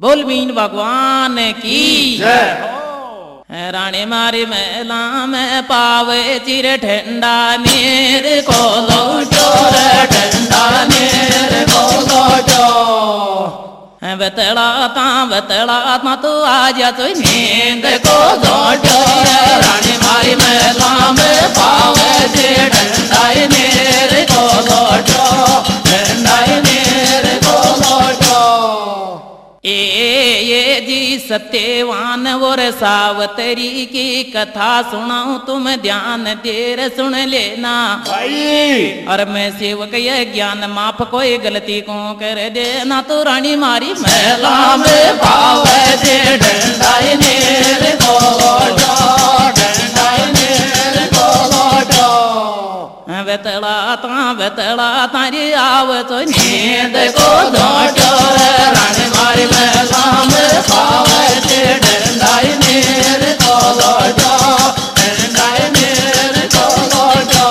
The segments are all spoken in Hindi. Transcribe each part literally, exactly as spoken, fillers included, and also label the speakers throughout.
Speaker 1: बोल मीन भगवान की
Speaker 2: जय।
Speaker 1: रानी मारी मेला में पावे चिर ठंडा नीर को लो चोर ठंडा नीर को लो चो बतला ता बतला ता तू आजा तू नींद को लो चोर रानी मारी मेला में पावे चिर ठंडा नीर को लो चो ठंडा नीर को लो चो। ए ये जी सत्यवान और सावतरी की कथा सुनाऊं तुम ध्यान देर सुन लेना
Speaker 2: भाई।
Speaker 1: और मैं सेवक ये ज्ञान माफ कोई गलती को कर देना तो रानी मारी मेला में पावे जे डंडाई नेर को लोटो डंडाई नेर को लोटो बतला ता बतला तारी आव तो नींद को लोटो रानी मारी मेला में पावे जे डंडाई नेर को लोटो डंडाई नेर को लोटो।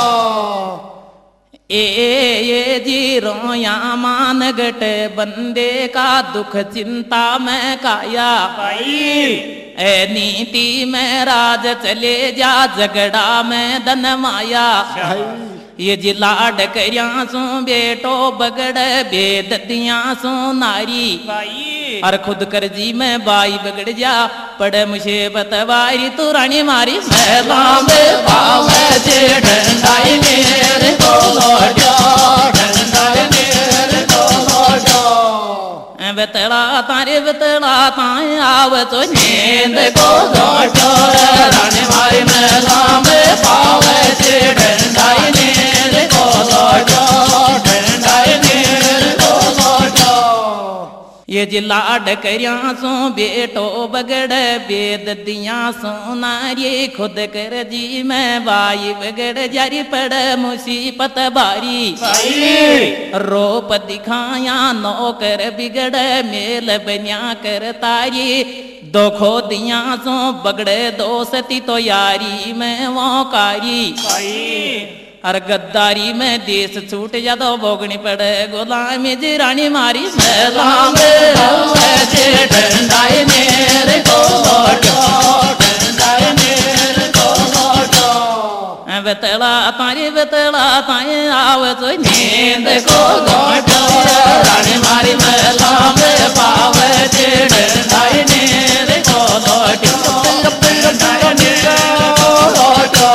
Speaker 1: ए ये जी रोया मान गट बंदे का दुख चिंता में काया
Speaker 2: भाई।
Speaker 1: ए नीति में राज चले जा झगड़ा में धन माया ये जी लाड करिया सो बेटो बगड़ बेद दिया सो नारी
Speaker 2: भाई।
Speaker 1: और खुद कर जी में बाई बगड़ जा पड़े मुझे बतवारी तू रानी मारी मेला में पावे जे डंडाई नेर को लोटो डंडाई नेर को लोटो बतला तारे बतला ताए आव तो नींद को लोटो रानी मारी मेला में पावे जे डंडाई नेर को लोटो डंडाई नेर को लोटो। ये जी लाड करिया सो बेटो बगड़ बेद दिया सो नारी खुद कर जी में बाई बगड़ जारी पड़ मुसीबत बारी रोप दिखाया नौकर बिगड़ मेल बनिया कर तारी दोखो दिया सो बगड़े दोस्ती तो यारी में वो कारी और गद्दारी में देश छूट जा तो भोगनी पड़े गुलामी जी रानी मारी मेला में जे डंडाई नेर को लोटो डंडाई नेर को लोटो बतला तारी बतला ताए आव तो नींद को लोटो रानी मारी मेला में पावे जे डंडाई नेर को लोटो डंडाई नेर को लोटो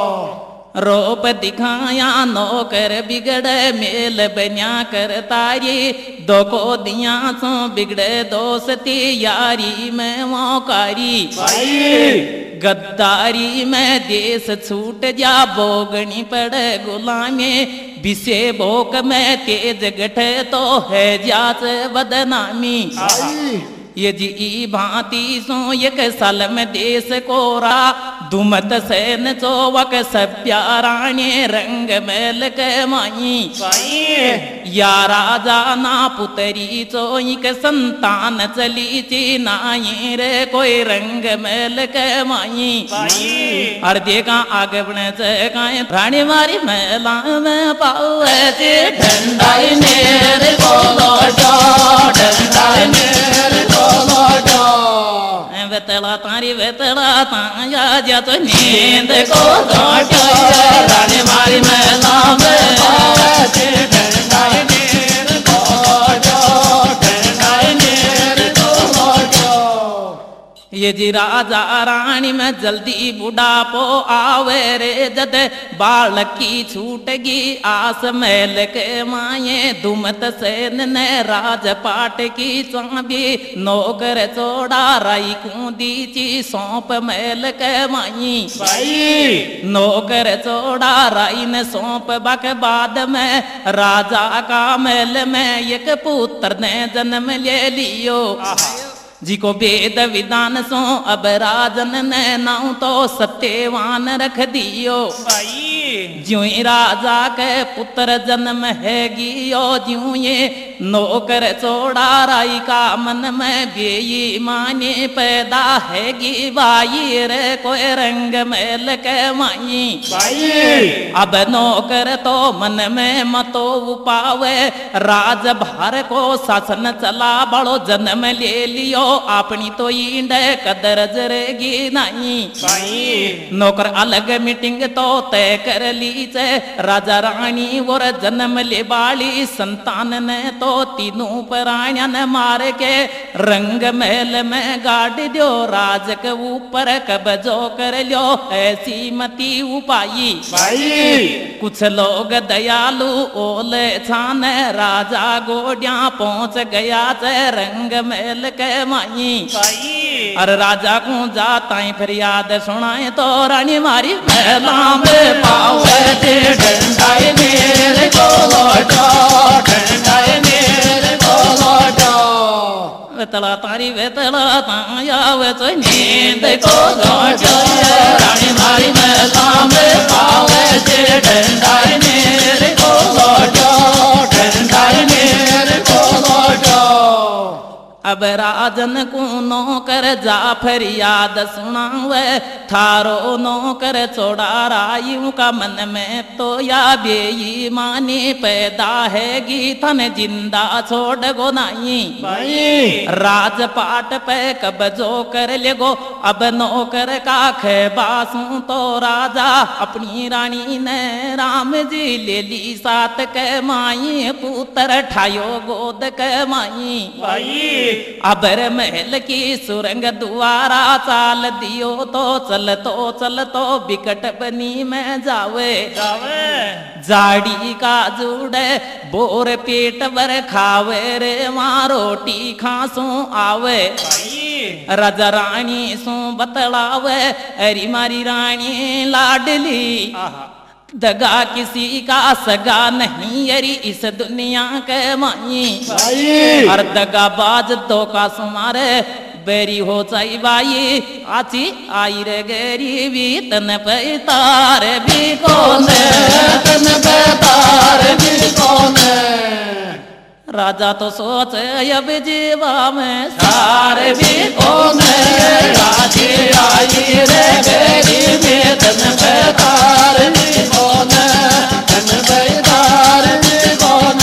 Speaker 1: रोप दिखाया नौकर बिगड़ मेल बन्या कर तारी दो को दिया सो बिगड़े दोस्ती यारी में मौकारी गद्दारी में देश छूट जा बोगनी पड़ गुलामी बिसे भोक में तेज गठे तो है जात बदनामी ये जी भांति सो एक साल में देश कोरा दुमत सेन चौवक सभ्या रानी रंग मेल के माई या राजा ना पुतरी चोइक संतान चली ची नाई रे कोई रंग मेल के माई और देखा आगे बढ़े चकाए रानी मारी मेला में पावे जे डंडाई नेर को लोटो डंडाई नेर को लोटो बतला तारी बतला ताया जा तो नींद को लोटो रानी मारी मेला में पावे जे डंडाई नेर को लोटो डंडाई नेर को लोटो। ये जी राजा रानी में जल्दी बुढ़ापो आवे रे जद बालक की छूटगी आस महल के माये दुमत सेन ने राजपाट की चाबी नौकर चोड़ा राई कूदी ची सौंप महल के माई नौकर चोड़ा राई ने सौंप बक बाद में राजा का महल में एक पुत्र ने जन्म ले लियो जी को वेद विधान सो अब राजन ने नाउ तो सत्यवान रख दियो ज्यों राजा के पुत्र जन्म है गियो ज्यों ये नौकर चौड़ाराई का मन में बेईमानी पैदा हैगी बाई रे कोई रंग मेल के माई
Speaker 2: भाई
Speaker 1: अब नौकर तो मन में मतो उपावे राज भार को शासन चला बड़ो जन्म ले लियो अपनी तो ईंड कदर जरेगी नहीं
Speaker 2: भाई
Speaker 1: नौकर अलग मीटिंग तो तय कर ली चे राजा रानी और जन्म ले बाली संतान ने तो तीनों प्राणियां ने मार के रंग महल में गाड़ दियो राज के ऊपर कब्जो कर लियो ऐसी मती उपाई
Speaker 2: भाई
Speaker 1: कुछ लोग दयालु ओले छाने राजा गोडिया पहुंच गया चे रंग महल के माई
Speaker 2: भाई
Speaker 1: और राजा को जाता ही फरियाद सुनाए तो रानी मारी महला में पावे ते डंडाई मेरे को लौटा डंडाई मेरे को लौटा वेतला तारी वेतला ताया वे तो नींद को लौटा रानी मारी महला में पावे ते डंडाई मेरे को लौटा डंडाई मेरे को लौटा अब राजन को नौकर जा फरियाद सुनावे थारो नौकर चौड़ारायू का मन में तो या बेईमानी पैदा हैगी थन जिंदा छोड़ गो नहीं
Speaker 2: भाई
Speaker 1: राजपाट पे कब्जो कर लेगो अब नौकर का खेबासू तो राजा अपनी रानी ने राम जी ले ली सात के माई पुत्र ठायो गोद के माई
Speaker 2: भाई
Speaker 1: अबर महल की सुरंग द्वारा चाल दियो तो चल तो चल तो बिकट बनी में जावे
Speaker 2: जावे
Speaker 1: जाड़ी का जुड़े बोर पेट भर खावे रे माँ रोटी खासू आवे
Speaker 2: भाई
Speaker 1: राजा रानी सू बतलावे अरी मारी रानी लाडली
Speaker 2: आहा
Speaker 1: दगा किसी का सगा नहीं अरी इस दुनिया के माई
Speaker 2: भाई
Speaker 1: हर दगा बाज तो का सुमारे बेरी हो चाई बाई आची आई रे गरीबी तन पे तार भी कौन तन पे तार भी कौन राजा तो सोच अब जीवा में सार भी कौन राजी आई रे गरीबी तन पे तार भी कौन तन पे तार भी कौन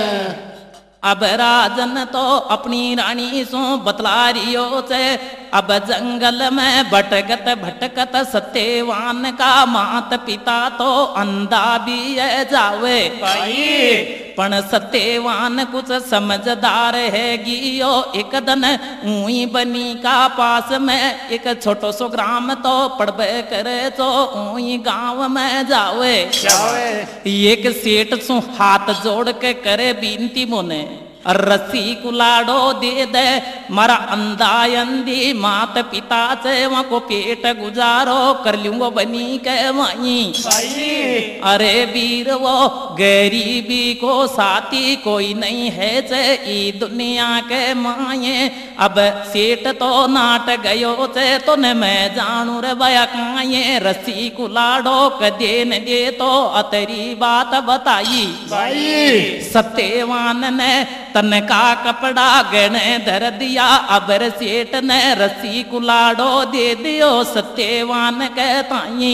Speaker 1: अब राजन तो अपनी रानी सो बतला रियो से अब जंगल में भटकत भटकत सत्यवान का मात पिता तो अंधा भी है जावे
Speaker 2: भाई
Speaker 1: पण सत्यवान कुछ समझदार है गियो एक दिन ऊई बनी का पास में एक छोटो सो ग्राम तो पड़बे करे तो ऊई गांव में जावे
Speaker 2: जावे
Speaker 1: एक सेठ सु हाथ जोड़ के करे बीनती मोने रस्सी कुलाड़ो दे दे मारा अंधा अंधी मात पिता से वहाँ को पेट गुजारो कर लूंगो बनी के माई
Speaker 2: भाई
Speaker 1: अरे वीर वो गरीबी को साथी कोई नहीं है चे ई दुनिया के माये अब सेठ तो नाट गयो चे तो न मैं जानू रे बया काये रस्सी कुलाड़ो कदे न दे तो अतरी बात बताई
Speaker 2: भाई
Speaker 1: सत्यवान ने तन का कपड़ा गणे धर दिया अबर सेठ ने रस्सी कुलाड़ो दे दियो सत्यवान के ताई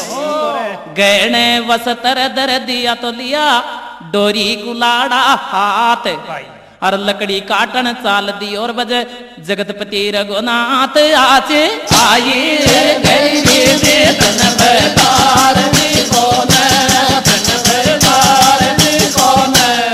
Speaker 1: गणे वस्त्र धर दिया तो लिया डोरी कुलाड़ा हाथ
Speaker 2: भाई
Speaker 1: और लकड़ी काटन चाल दी और बज जगतपति रघुनाथ आचे आये गरीबी तन पे तार भी कौन तन पे तार भी कौन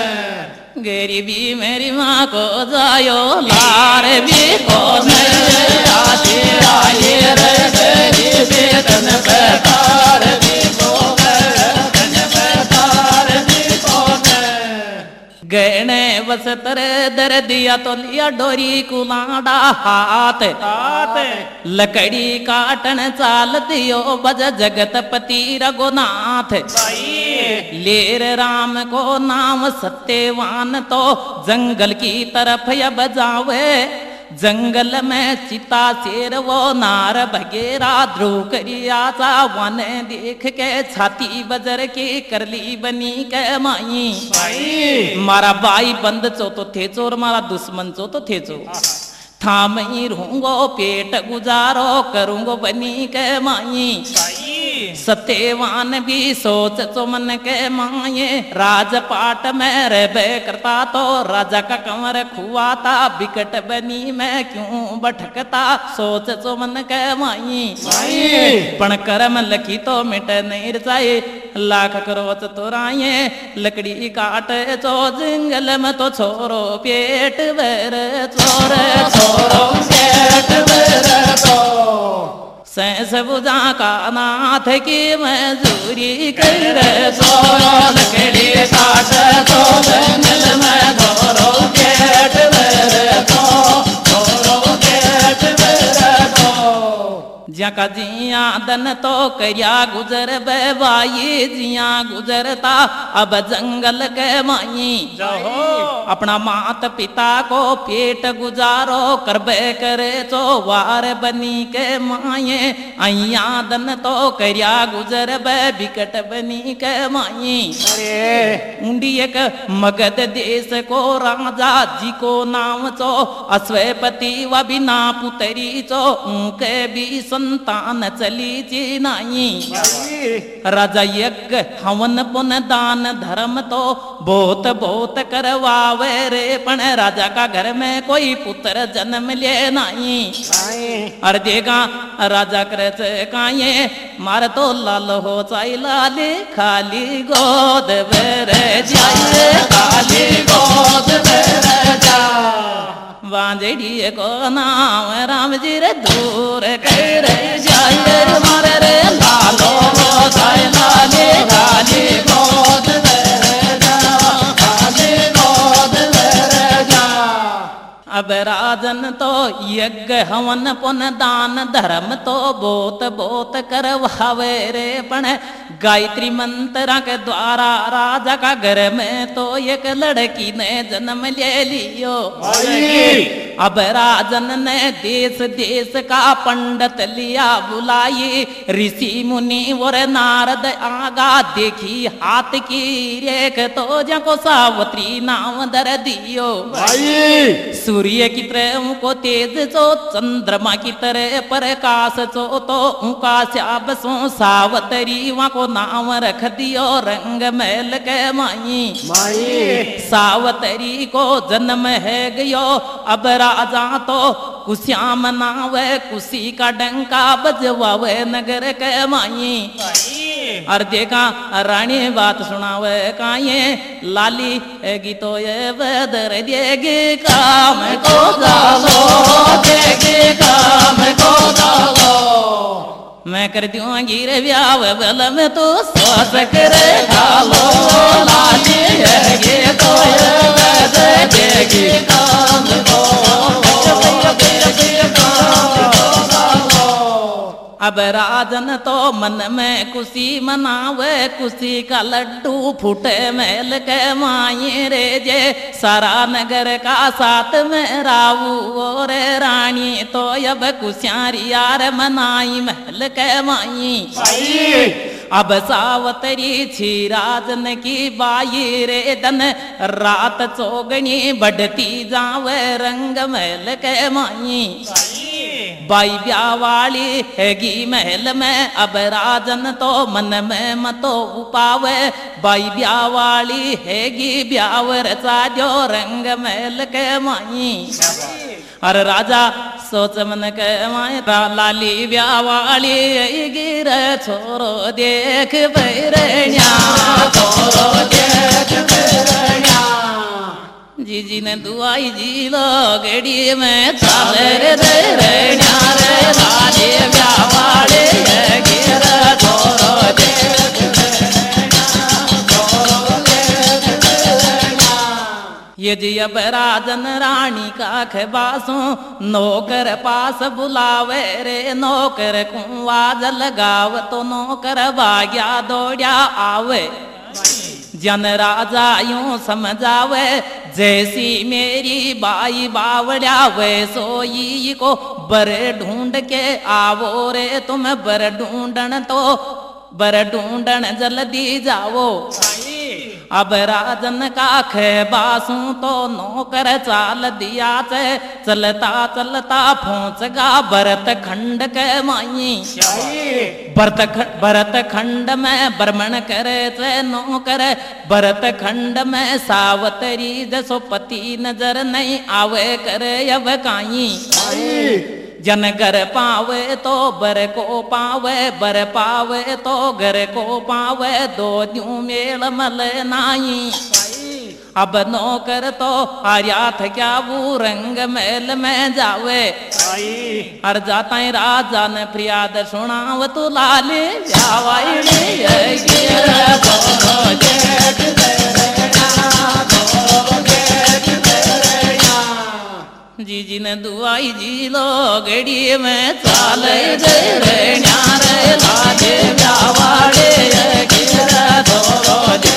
Speaker 1: गरीबी मेरी माँ को जायो लार भी कौन आचे आये रे गरीबी तन पे तार भी कौन तन पे तार भी कौन गहने वस्त्र दर दिया तो लिया डोरी कुलाड़ा हाथ
Speaker 2: हाथ
Speaker 1: लकड़ी काटन चाल दियो बज जगतपति रघुनाथ
Speaker 2: भाई
Speaker 1: लेर राम को नाम सत्यवान तो जंगल की तरफ अब जावे जंगल में चिता शेर वो नार बगेरा ध्रुव करिया सा वन देख के छाती बजर के करली बनी के माई
Speaker 2: भाई
Speaker 1: मारा बाई बंद चो तो थे चोर मारा दुश्मन चो तो थे चो थाम ही रहूंगो पेट गुजारो करूंगो बनी के माई सत्यवान भी सोच चो मन के माये राजपाट में रहबे करता तो राजा का कमर खुआता बिकट बनी में क्यों भटकता सोच चो मन के माई पण कर्म लखी तो मिट नहीं रचाए लाख करो चतुराए लकड़ी काट चो जंगल में तो छोरो पेट भर चोर छोरो पेट भर तो सैस बुझा का नाथ की मजूरी कर सो लकड़ी काट तो जंगल में छोरो पेट भर तो छोरो पेट भर तो ज्या का जिया दन तो करिया गुजर बाई जिया गुजरता अब जंगल के माई
Speaker 2: जाहो
Speaker 1: अपना मात पिता को पेट गुजारो करबे करे तो वार बनी के माये अया दन तो करिया गुजर बे बिकट बनी के माई
Speaker 2: अरे
Speaker 1: उंडी एक मगध देश को राजा जी को नाम चो अश्वपति व बिना पुतरी चो उनके भी संतान चली ची नाई राजा यज्ञ हवन पुन दान धर्म तो बहुत बहुत करवावे रे पण राजा का घर में कोई पुत्र जन्म ले नाई अरे देगा राजा करे काये मार तो लाल हो चाई लाले खाली गोद बेर जाए खाली गोद बेर जा वांजड़ी को नाम राम जी रे दूर कर जाए मारे रे लालो हो चाई लाले खाली गोद बेर जा खाली गोद बेर जा अब राजन तो यज्ञ हवन पुन दान धर्म तो बहुत बहुत करवावे रे पण गायत्री मंत्र के द्वारा राजा का घर में तो एक लड़की ने जन्म ले लियो अब राजन ने देश देश का पंडित लिया बुलाई ऋषि मुनि और नारद आगा देखी हाथ की रेख तो जको सावित्री नाम दर दियो सूर्य की तरह को तेज चो चंद्रमा की तरह प्रकाश चो तो उनका श्याब सो सावतरी वहाँ को नाम रख दियो रंग महल के माई सावतरी को जन्म है गयो अब राजा तो कुश्याम नावे कुशी का डंका बजवावे नगर के माई और देखा रानी बात सुनावे काये लाली गीतो ये बदर देगे काम को डालो देगे काम को डालो मैं कर दूं गिर व्याव बल में तो स्वास करे डालो लाली गीतो ये बदर देगे काम को अब राजन तो मन में खुशी मनावे खुशी का लड्डू फूटे महल के माये रे जे सारा नगर का साथ में रावू और रानी तो अब खुशियारी यार मनाई महल के माई अब सावतरी छी राजन की बाई रे दन रात चौगनी बढ़ती जावे रंग महल के माई बाई ब्यावाली हैगी महल में अब राजन तो मन में मतो उपावे बाई ब्यावाली हैगी ब्यावर साजो रंग महल के माई अरे राजा सोच मन के माई लाली ब्यावाली गिर छोरो देख बैरण्या छोरो देख बैरण्या जी जी ने दुआई जी लो गेड़ी में चाले रे रे रेण्या रे लाली ब्यावाली गिर छोरो देख बैरण्या छोरो देख बैरण्या ये जी अब राजन रानी का खबासो नौकर पास बुलावे रे नौकर कुआज लगाव तो नौकर भाग्या दौड़या आवे जन राजा यूं समझावे जैसी मेरी बाई बावड़िया वैसोई को बर ढूंढ के आवो रे तुम बर ढूंढन तो बर ढूंढन जल्दी जाओ। अब राजन का खेबासू तो नौकर चाल दिया से चलता चलता पहुंच गा भरत खंड के माई। भरत भरत खंड में भ्रमण करे से नौकर भरत खंड में सावतरी जसो पति नजर नहीं आवे करे अब काई। जन घर पावे तो बर को पावे बर पावे तो घर को पावे दो यूं मेल मल नाई। अब नौकर तो आर्याथ क्या वो रंग मेल में जावे और जाता है राजा ने प्रियाद सुनाव तू लाले जी जी ने दुआई जी लो गड़ी में चाले दे रे न्यारे लागे व्यावाड़े गिरा धोरो जे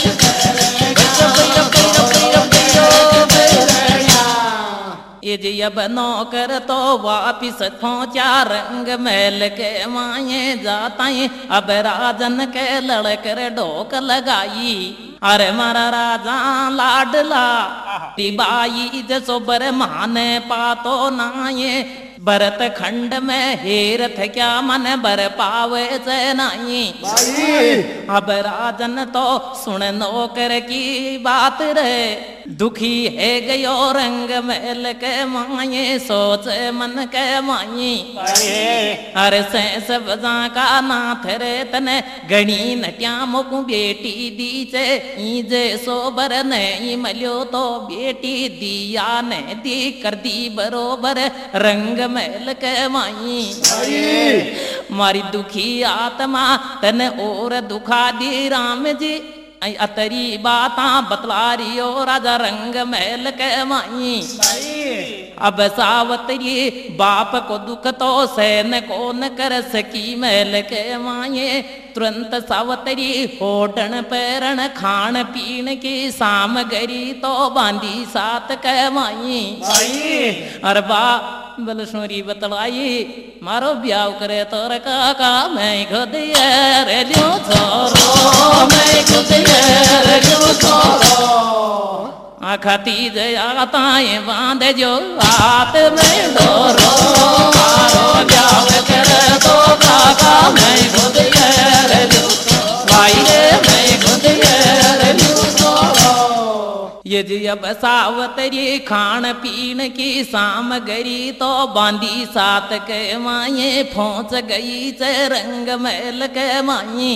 Speaker 1: ये जी अब नौकर तो वापिस पहुंचा रंग महल के माये जाता है। अब राजन के लड़कर ढोक लगाई अरे मारा राजा लाडला टिबाई जसो बर माने पातो नाये। भरत खंड में हेरथ क्या मन बर पावे से नाई। अब राजन तो सुन नौकर की बात रे दुखी है गयो रंग महल के माये सोच मन के माई। अरे से सब का नाथ रे तने गणी नट्या मोकू बेटी दी चे जे सोबर नहीं मल्यो तो बेटी दिया ने दी कर दी बरोबर रंग महल के माई। मारी दुखी आत्मा तने और दुखा दी राम जी अतरी बाता बतला रियो राजा रंग महल के माई। अब सावतरी बाप को दुख तो सहन को न कर सकी महल के माये। तुरंत सावतरी होटन पैरण खान पीन की सामग्री तो बांधी साथ के माई। अरे बा बलसोरी बतलाई मारो ब्याह करे तोर काका मैं खुद रे लियो छोरो मैं खुद रे लियो छोरो आखती जयाता बांध जो हाथ में डोरो मारो ब्याह करे तो काका मैं खुद रे लियो भाई रे मैं खुद रे लियो छोरो। ये जी अब सावतरी खान पीन की सामग्री तो बांधी सात के माये पहुंच गई से रंग महल के माई।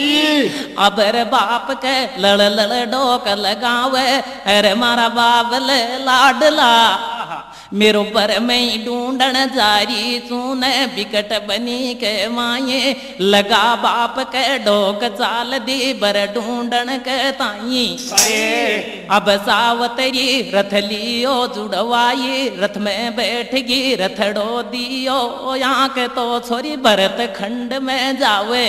Speaker 1: अब रे बाप के लड़ लड़ डोक लगावे अरे मारा बाबल लाडला मेरो पर में ढूंढन जारी सुने बिकट बनी के माये। लगा बाप के डोक चाल दी बर ढूंढन के ताई। अब सावतरी रथ लियो जुड़वाई रथ में बैठ गी रथड़ो दियो यहाँ के तो छोरी भरत खंड में जावे।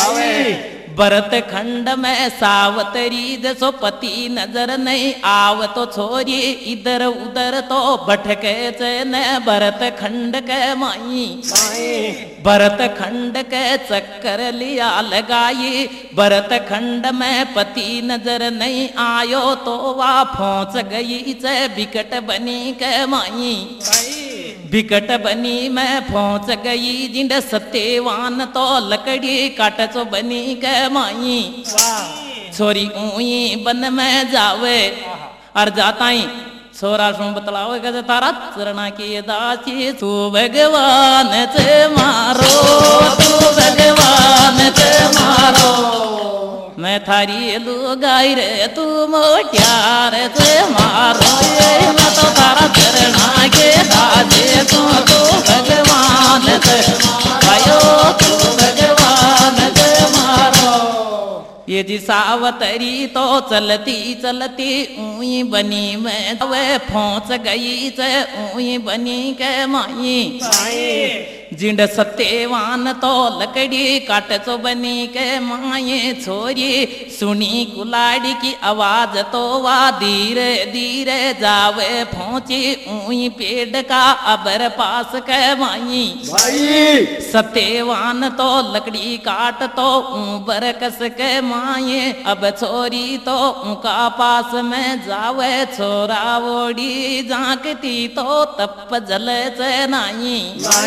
Speaker 1: भरत खंड में सावतरी जसो पति नजर नहीं आव तो छोरी इधर उधर तो भटके चैन भरत खंड के माई। भरत खंड के चक्कर लिया लगाई भरत खंड में पति नजर नहीं आयो तो वह पहुंच गई से बिकट बनी के माई। बिकट बनी में पहुंच गई जिंद सत्यवान तो लकड़ी काट चो बनी के माई। छोरी ऊई बन में जावे और जाता ही छोरा सो बतलावे के तारा चरणा की दासी तू भगवान से मारो तू भगवान से मारो मैं थारी लुगाई रे तू मोटियार से मारो। मैं तो तारा चरणा के दासी तू तू भगवान से आयो तू भगवान से मारो। ये जी सावतरी तो चलती चलती ऊई बनी में वे पहुंच गई से ऊई बनी के माई। जिंड सत्यवान तो लकड़ी काट चो बनी के माये छोरी सुनी कुलाड़ी की आवाज तो वा धीरे धीरे जावे पहुंची ऊई पेड़ का अबर पास के माई
Speaker 2: भाई
Speaker 1: सत्यवान तो लकड़ी काट तो ऊबर कस के माये अब छोरी तो उनका पास में जावे छोरा ओड़ी झांकती तो तप जले से नाई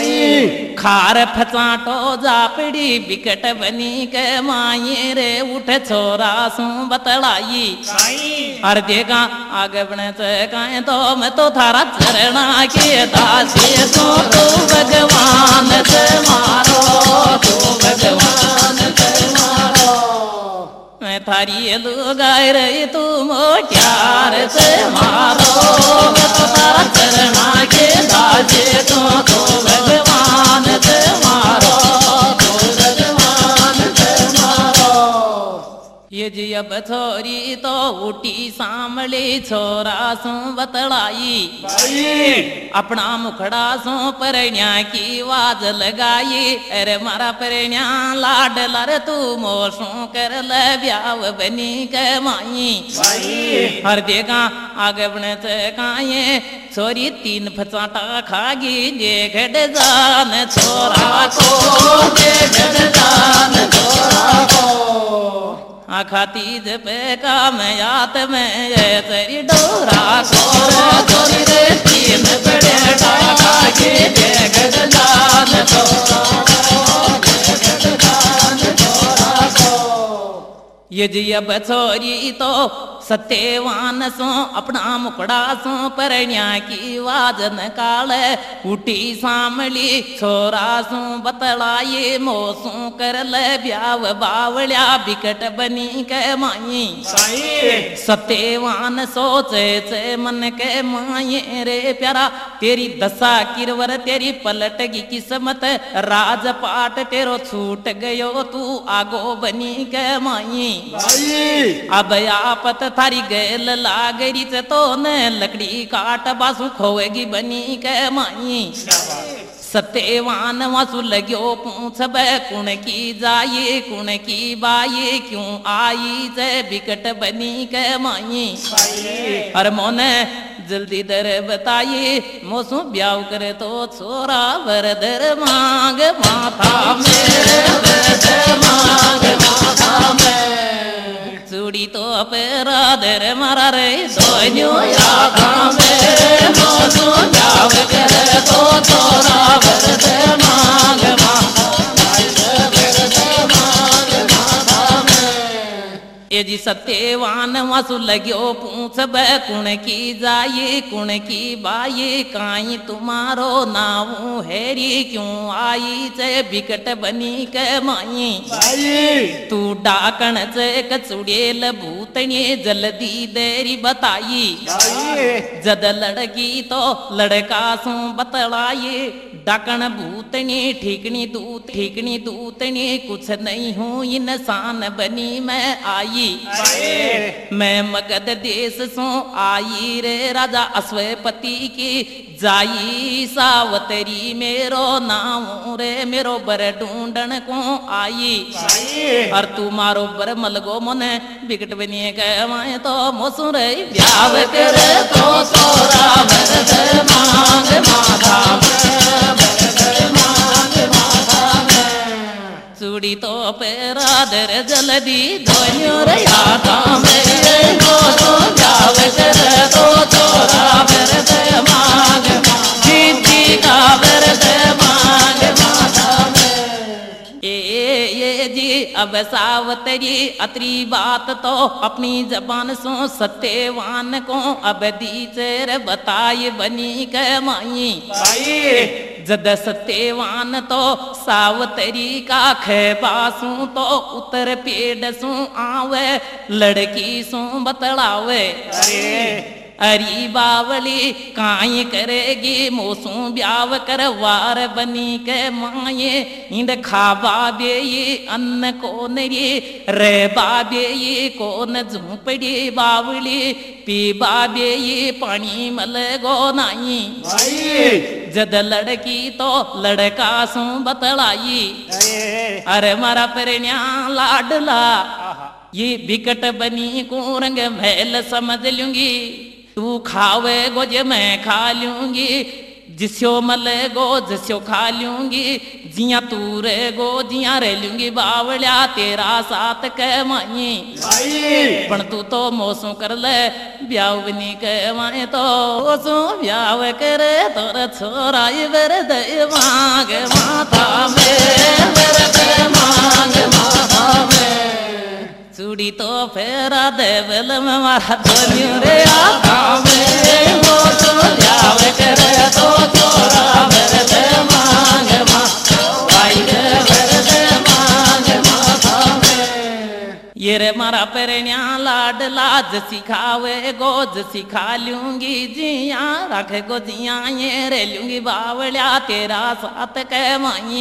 Speaker 1: खार फचाटो जापड़ी बिकट बनी के माये रे उठ छोरा सू बतलाई और देखा आगे बढ़े से कहें तो मैं तो थारा चरणा के दासी सो तू भगवान से मारो तू भगवान से मारो मैं थारी लुगाई रही तू मोट्यार से मारो मैं तो तारा चरणा के दासी सो तू भगवान से मारो तू भगवान से मारो ये जी अब छोरी तो उठी सामली छोरा सो बतलाई अपना मुखड़ा सो परण्या की वाज लगाई अरे मारा परण्या लाड लर तू मोसो कर ले ब्याव बनी के माई हर देखा आगे बने से काये छोरी तीन फचाटा खागी देखड़ जान छोरा को देखड़ जान छोरा को आखाती जब का मैं याद में ये तेरी डोरा छोर छोरी रे तीन बड़े डाका के देखड़ जान छोरा देखड़ जान छोरा को ये जी अब छोरी तो सत्यवान सो अपना मुकड़ा सो परण्या की वाजन काल उठी सामली छोरा सो बतलाये मोसू कर ले ब्याव बावल्या बिकट बनी के माई सत्यवान सोचे चे मन के माये रे प्यारा तेरी दशा किरवर तेरी पलट गी किस्मत राजपाट तेरो छूट गयो तू आगो बनी के माई अब आपत थारी गैल लागरी से तो न लकड़ी काट बासु खोएगी बनी के माई सत्यवान वासु लग्यो पूछ बे कुण की जाये कुण की बाये क्यों आई से बिकट बनी के माई और मोने जल्दी दर बताइए मोसू ब्याव करे तो छोरा बरदर मांग माथा मेरे बरदर मांग माथा में चूड़ी तो पेरा दर मारा रे सोन्यो यादा में मोसू ब्याव करे तो छोरा बरदर मांग माथा बरदर मांग माथा में ये जी सत्यवान वासु लग्यो पूछ बे कुण की जाये कुण की बाये काई तुम्हारो नाऊ हेरी क्यों आई से बिकट बनी के माई तू डाकण से कचुड़ेल भूतनी जल्दी देरी बताई जद लड़की तो लड़का सू बतलाये डाकण भूतनी ठीकनी दूत ठीकनी दूतनी कुछ नहीं हूँ इंसान बनी मैं आई मैं मगध देश सो आई रे राजा अश्वपति की जाई सावतरी मेरो नाम रे मेरो बर ढूंढन को आई और तू मारो बर मलगो मोने बिकट बनिए गए तो मोसू रे ब्याव करे तो तोरा बरदर मांग माथा चूड़ी तो पेरा दर जल्दी धोयो रे यादा मेरे को तो ब्याव करे तो तोरा बरदर मांग जीती का बरदर मांग माथा में ए ये जी अब सावतरी अतरी बात तो अपनी जबान सो सत्यवान को अब दीचर बताई बनी के माई जद सत्यवान तो सावतरी का खेबासू तो उतर पेड़ सू आवे लड़की सू बतलावे अरी बावली काई करेगी मोसू ब्याव कर वार बनी के माये इंद खाबा बेई अन्न कौन ये रे बाबेई कौन झूपड़ी बावली पी बाबेई पानी मल गो नाई जद लड़की तो लड़का सू बतलाई अरे मारा परण्या लाडला ये बिकट बनी को रंग महल समझ लूंगी तू खावे गो जे मैं खा लूंगी जिस्यो मले गो जिस्यो खा लूंगी जिया तू रे गो जिया रे लूंगी बावलिया तेरा साथ के माई पण तू तो मोसू कर ले ब्याह बनी के माए तो मोसू ब्याह करे तोर छोरा बर दे मांग माथा में बर दे मांग माथा में चूड़ी तो फेरा देवल में मारा धोनियो रे आका में मोसू ब्याह करे तो छोरा बर दे मांग माथा भाई रे बर दे मांग माथा में ये रे मारा परण्या लाडला जसी खावे गोज सिखा लूंगी जिया रख गो जिया ये रे लूंगी बावलिया तेरा साथ के माई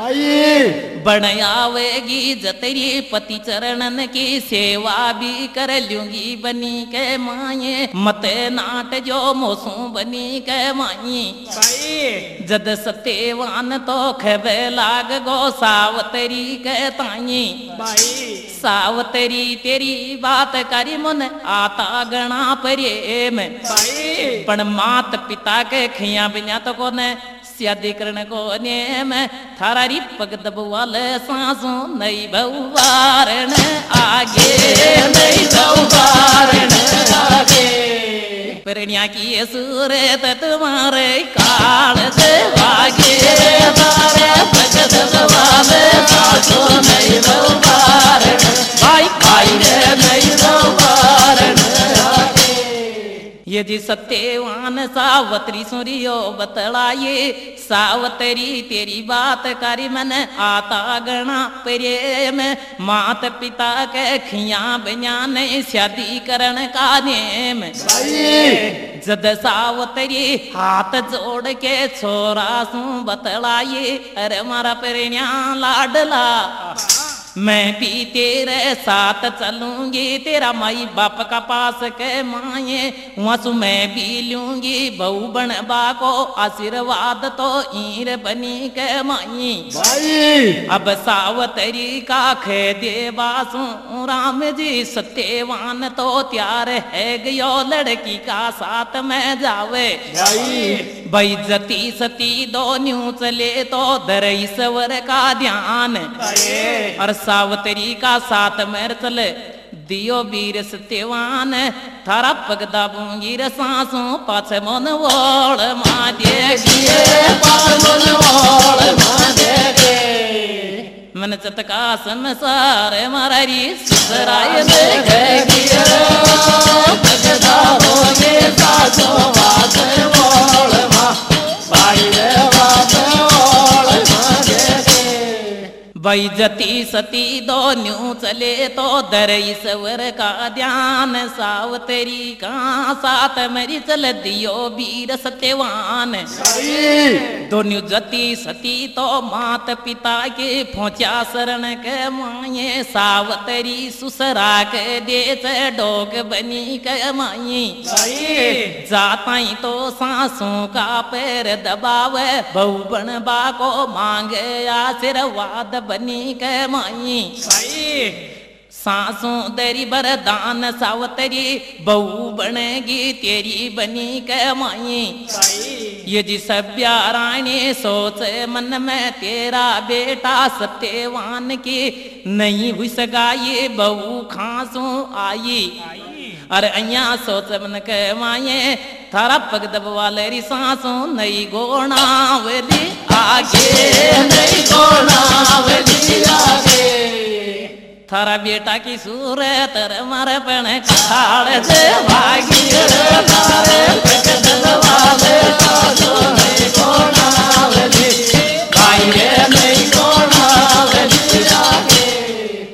Speaker 1: बनावेगी जतरी पति चरणन की सेवा भी कर लूंगी बनी के माये मत नाट जो मोसू बनी के माई जद सत्यवान तो खबे लाग गो सावतरी के ताई सावतरी तेरी बात करी मुन आता गणा प्रेम पण मात पिता के खिया बिना तो कोने शादी करने को नेम थारा री पग दबवाल सांसों नहीं बहुवारण आगे नहीं बहुवारण आगे परण्या की सूरत तुम्हारे काल से वागे तारे पग दबवाल सांसों नहीं बहुवारण भाई भाई रे नहीं बहुवारण यदि सत्यवान सावत्री सूर्यो बतलाये सावतरी तेरी बात करी मन आता गणा प्रेम मात पिता के खिया बिना नहीं शादी करण का नेम जद सावतरी हाथ जोड़ के छोरा सू बतलाये अरे मारा परण्या लाडला मैं भी तेरे साथ चलूंगी तेरा माई बाप का पास के माये वसु मैं भी लूंगी बहु बन बाको आशीर्वाद तो ईर बनी के माई अब सावतरी का खे दे बासु राम जी सत्यवान तो त्यार है गयो लड़की का साथ में जावे भाई जती सती दो न्यू चले तो दर ईश्वर का ध्यान और सावतरी का साथ मेर चले दियो वीर सत्यवान थारा पग दाबूंगी रे सांसों पाछे मन वोड़ मादे मन वोड़ मादे मन चतका संसार मारी सुसराय में गई पग दाबूंगी सांसों पाछे वोड़ मा भाई रे भाई जती सती दो न्यू चले तो दर ईश्वर का ध्यान सावतरी का साथ मेरी चल दियो वीर सत्यवान दो न्यू जती सती तो मात पिता के पहुंचा शरण के माये सावतरी सुसरा के दे डोग बनी के माई जाताई तो सांसों का पैर दबावे बहु बन बाको मांगे आशीर्वाद बनी के माई सांसों दरी बरदान सावतरी बहु बनेगी तेरी बनी के माई ये जी सभ्या रानी सोच मन में तेरा बेटा सत्यवान की नहीं हुई सगाई बहु खांसों आई अरे अया सोच मन के माये थारा पग दबवाले री सांसों नई गोणावली आगे नई गोणावली आगे थारा बेटा की सूरत मर पण खाड़ से भागी थारे पग दबवाले सांसों नई गोणावली भाई नई गोणावली आगे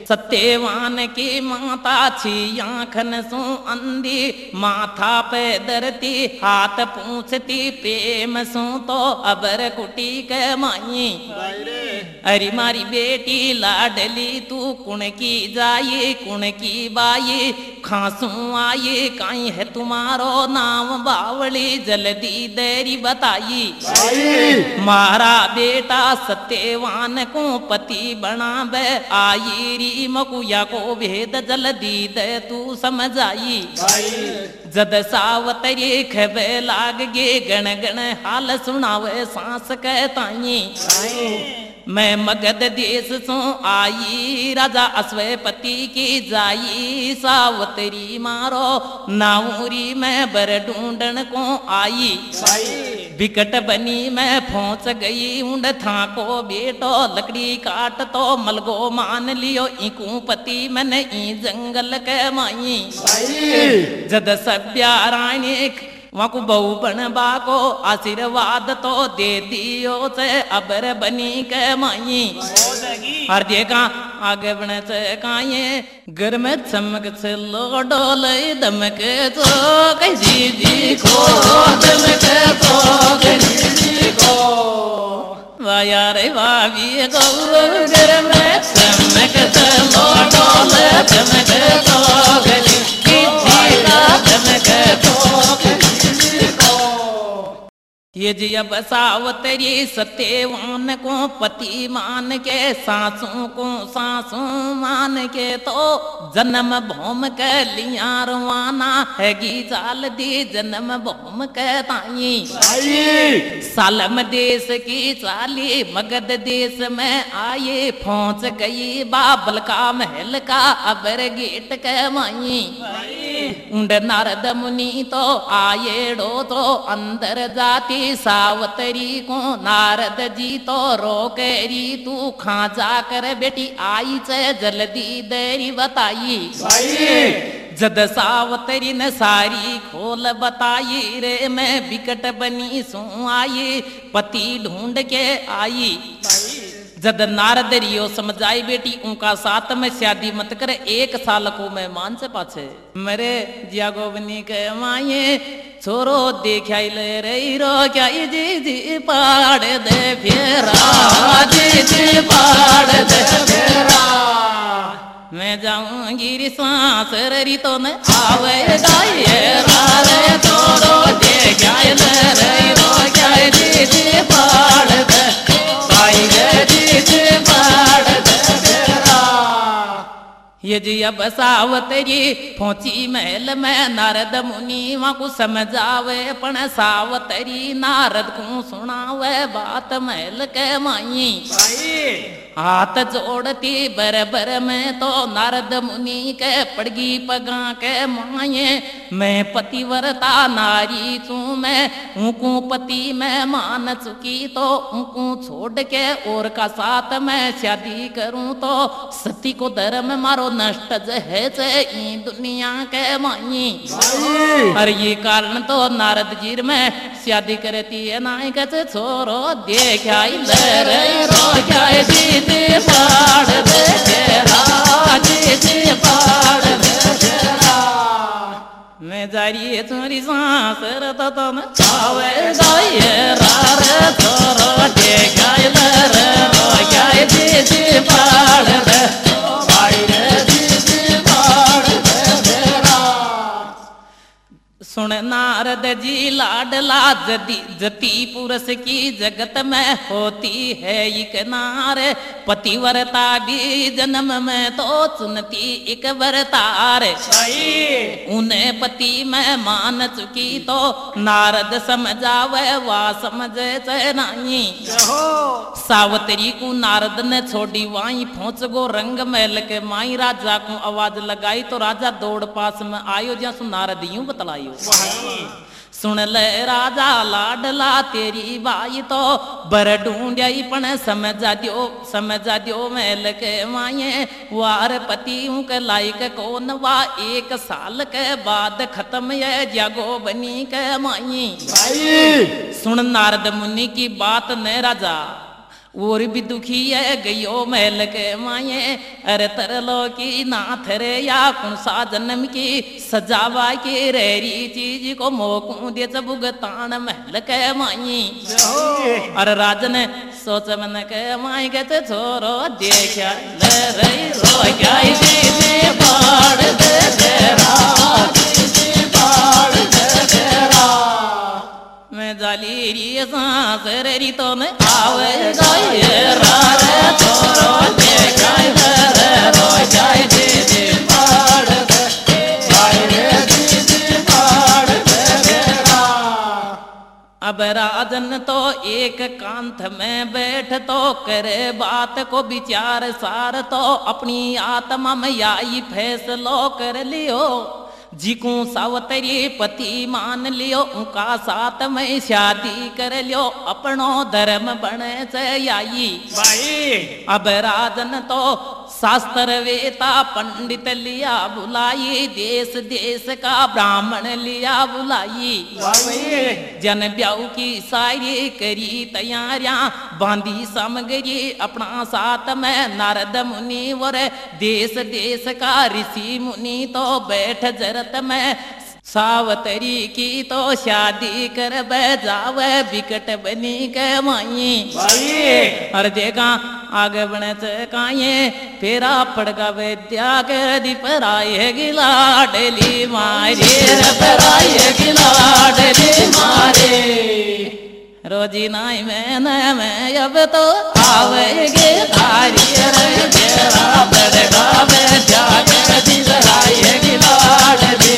Speaker 1: सत्यवान की माता छी आंखन सो अंधी माथा पे धरती हाथ पूछती प्रेम सो तो अबर कुटी के माई अरे मारी बेटी लाडली तू कुण की जाई कुण की बाई खांसू आई काई है तुम्हारो नाम बावली जल्दी देरी बताई मारा बेटा सत्यवान को पति बनावे आई री मकुया को भेद जल्दी दे तू समझ आई जद सावतरी खबे लाग गे गण गण हाल सुनावे सांस कहताई मैं मगध देश सो आई राजा अश्वपति की जाई सावतरी मारो नाउरी मैं बर ढूंढन को आई विकट बनी मैं पहुंच गई उंड था को बेटो लकड़ी काट तो मलगो मान लियो इकू पति मन ई जंगल के माई जद सभ्या रानी वहाँ को बहु बन बाको आशीर्वाद तो दे दियो से अबर बनी के माई हर देखा आगे बने से काये घर में चमक से लो डोले दमक तो कैसी जी को दमक तो कैसी जी को वाया रे वावी को घर में चमक से लो डोले दमक तो कैसी जी का दमक तो ये जी अब सावतरी सत्यवान को पति मान के सासों को सासों मान के तो जन्म भूम के लिया रवाना है गी चाल दी जन्म भूम के ताई सालम देश की चाली मगध देश में आए पहुंच गई बाबल का महल का अबर गेट के माई उंड नारद मुनि तो आए डो तो अंदर जाती सावतरी को नारद जी तो रोकेरी तू खा जाकर बेटी आई से जल्दी देरी बताई जद सावतरी ने सारी खोल बताई रे मैं विकट बनी सो आई पति ढूंढ के आई जद नारद रियो समझाई बेटी उनका साथ में शादी मत करे एक साल को मैं मान से पाछे मेरे जिया गोवनी के माये छोरो देखा ले रही रो क्या जी जी पाड़ दे फेरा जी जी पाड़ दे फेरा मैं जाऊंगी सांस री तो न आवेगा ये रे छोरो देखा ले रही रो क्या जी जी पाड़ दे पाई जी जी पाड़ दे फेरा ये जी अब सावतरी पहुंची महल में नारद मुनि वहाँ को समझावे पण सावतरी नारद को सुनावे बात महल के माई हाथ जोड़ती बरबर में तो नारद मुनि के पड़गी पगा के माये मैं पतिव्रता नारी तू मैं उनको पति मैं मान चुकी तो उनको छोड़ के और का साथ मैं शादी करूं तो सती को धर्म मारो नष्ट है से ई दुनिया के माई और ये कारण तो नारद जी में शादी करती है नायक से छोरो देखा ले रो क्या जी पाड़ दे तेरा जी जी पाड़ दे तेरा मैं जारी तुम्हारी सांस रता तो मैं आवेगा ये रार छोरो देखा ले रो क्या जी जी पाड़ दे सुन नारद जी लाडला जदी जति पुरुष की जगत में होती है एक नार पतिव्रता भी जन्म में तो चुनती एक वरतार उन्हें पति में मान चुकी तो नारद समझावे वा समझे नहीं सावतरी को नारद ने छोड़ी वाई पहुंच गो रंग महल के माई राजा को आवाज लगाई तो राजा दौड़ पास में आयो जैसु नारद यूं बतलायो सुन ले राजा लाडला तेरी बाई तो बर ढूंढी पण समझा दियो समझा दियो महल के माये वार पति के लायक कौन वा एक साल के बाद खत्म ये जागो बनी के माई सुन नारद मुनि की बात ने राजा और भी दुखी है गयो महल के माये अरे तरलो की नाथ रे या कौन सा जन्म की सजावा की रेरी चीज को मोकू दे भुगतान महल के माई अरे राजन सोच मन के माई के छोरो देखा ले रही रो क्या दीदी बाढ़ दे तेरा दीदी बाढ़ दे तेरा मैं जाली री सांस री तो मैं आवेगा ये रे छोरो देखा रे रो जाए दीदी बाढ़ दे रे दीदी बाढ़ दे तेरा अब राजन तो एक कांत में बैठ तो करे बात को विचार सार तो अपनी आत्मा में आई फैसलो कर लियो जिकू सावतरी पति मान लियो उनका साथ में शादी कर लियो अपनो धर्म बने से आई
Speaker 2: भाई
Speaker 1: अब राजन तो शास्त्र वेता पंडित लिया बुलाई देश देश का ब्राह्मण लिया बुलाई जन ब्याह की सारी करी तैयारियां बांधी सामग्री अपना साथ में नारद मुनि और देश देश का ऋषि मुनि तो बैठ जरत में सावतरी की तो शादी कर जावे बिकट बनी के माई हर देखा आगे बने काये फेरा पड़गा वैद्या के दीपराय गिलाडली मारे रपराय गिलाडली मारे रोजी नाई में न मैं अब तो आवेगे तारी रे तेरा पड़गा वैद्या के दीपराय गिलाडली